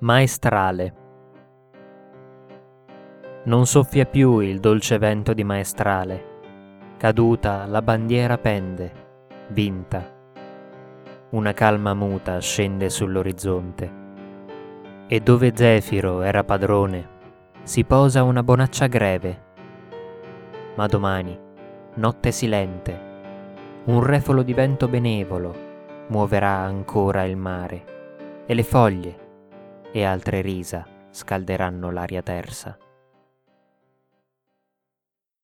Maestrale. Non soffia più il dolce vento di maestrale, caduta la bandiera pende, vinta. Una calma muta scende sull'orizzonte, e dove Zefiro era padrone, si posa una bonaccia greve. Ma domani, notte silente, un refolo di vento benevolo muoverà ancora il mare, e le foglie e altre risa scalderanno l'aria tersa.